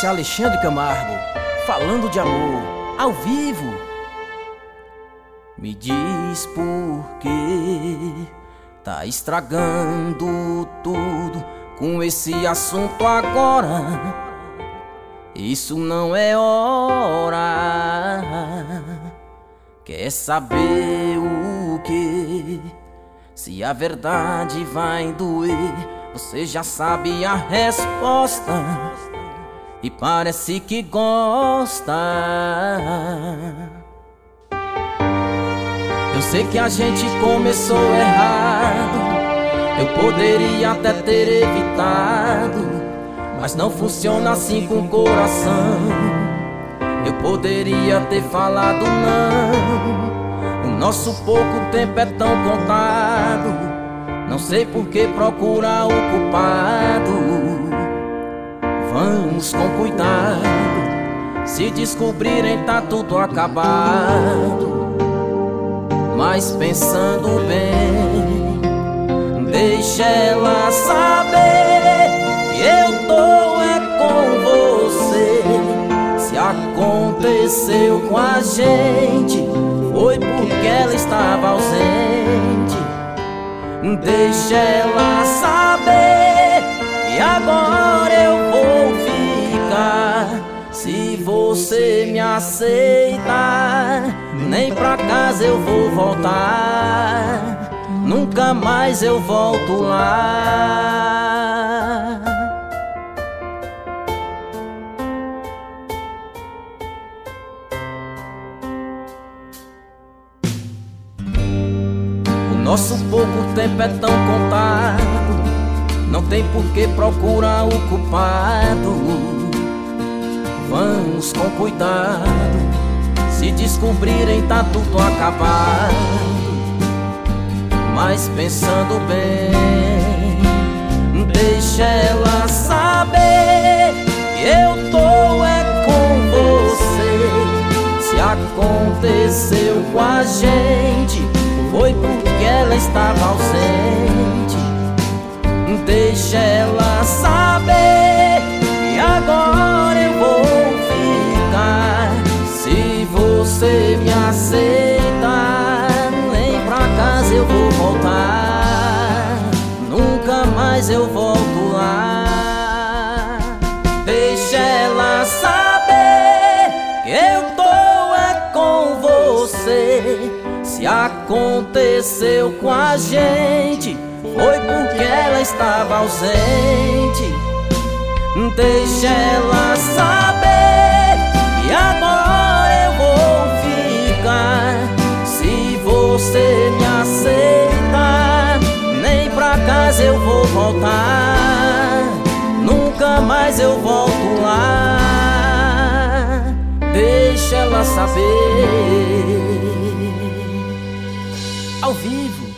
Esse é Alexandre Camargo, falando de amor, ao vivo. Me diz por que tá estragando tudo com esse assunto agora. Isso não é hora. Quer saber o que? Se a verdade vai doer, você já sabe a resposta e parece que gosta. Eu sei que a gente começou errado, eu poderia até ter evitado, mas não funciona assim com o coração. Eu poderia ter falado não, o nosso pouco tempo é tão contado. Não sei por que procurar o culpado. Vamos com cuidado, se descobrirem tá tudo acabado. Mas pensando bem, deixa ela saber que eu tô é com você. Se aconteceu com a gente, foi porque ela estava ausente. Deixa ela saber que agora eu vou ficar. Se você me aceitar, nem pra casa eu vou voltar, nunca mais eu volto lá. Nosso pouco tempo é tão contado, não tem por que procurar o culpado. Vamos com cuidado, se descobrirem tá tudo acabado. Mas pensando bem, deixa ela saber que eu tô é com você. Se aconteceu com a gente, foi porque ela estava ausente. Deixa ela saber que agora eu vou ficar. Se você me aceitar, nem pra casa eu vou voltar, nunca mais eu volto lá. Deixa ela saber que eu tô é com você. Se aconteceu com a gente, foi porque ela estava ausente. Deixa ela saber que agora eu vou ficar. Se você me aceitar, nem pra casa eu vou voltar, nunca mais eu volto lá. Deixa ela saber, ao vivo.